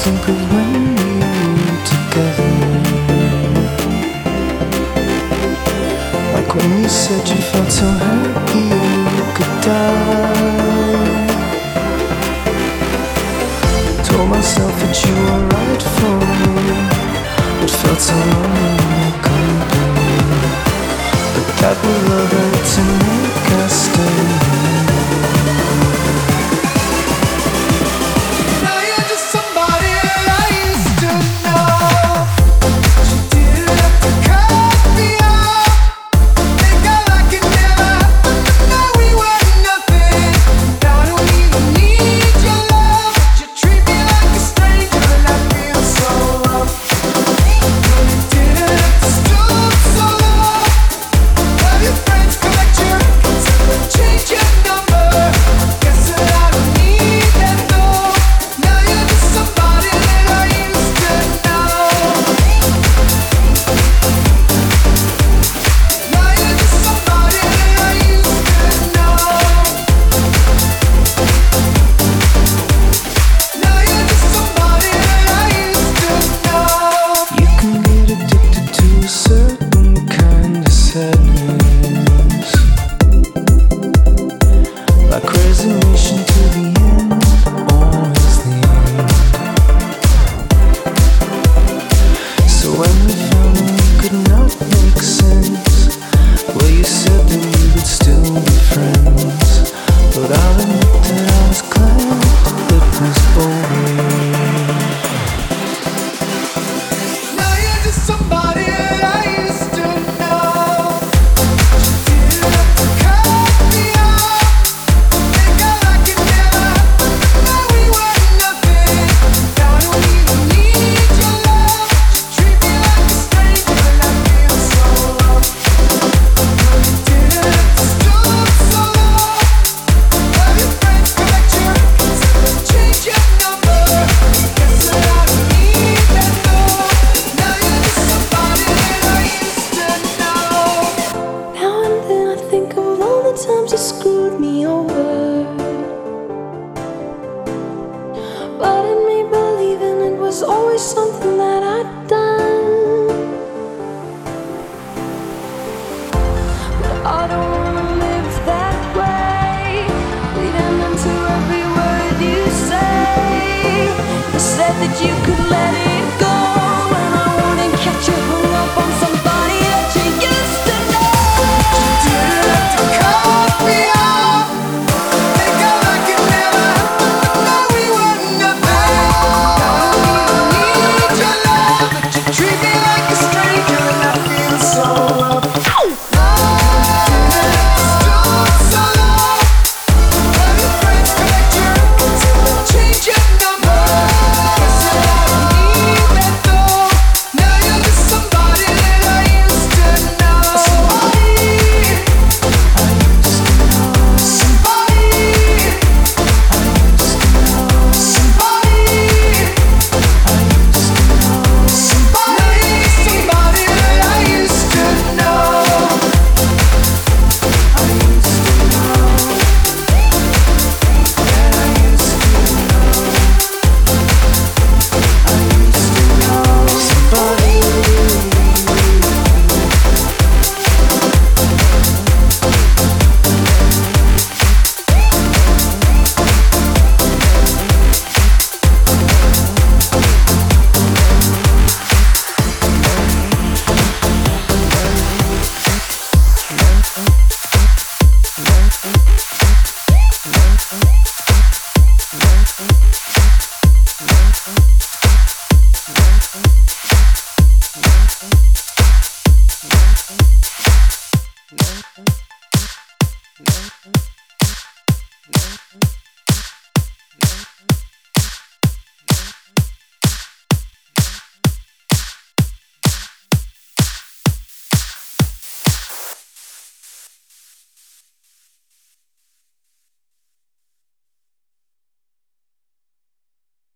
think of when we were together. Like when you said you felt so happy you could die. Told myself that you were right for me, but felt so lonely in your company. But that was love had to make us stay. Like resignation to the end, always the end. So when we found we could not make sense, well, you said that we would still be friends. But I'll admit that I was glad it was over. Now you're just somebody that I used to know. Times you screwed me over, but in me believing it was always something that I'd done.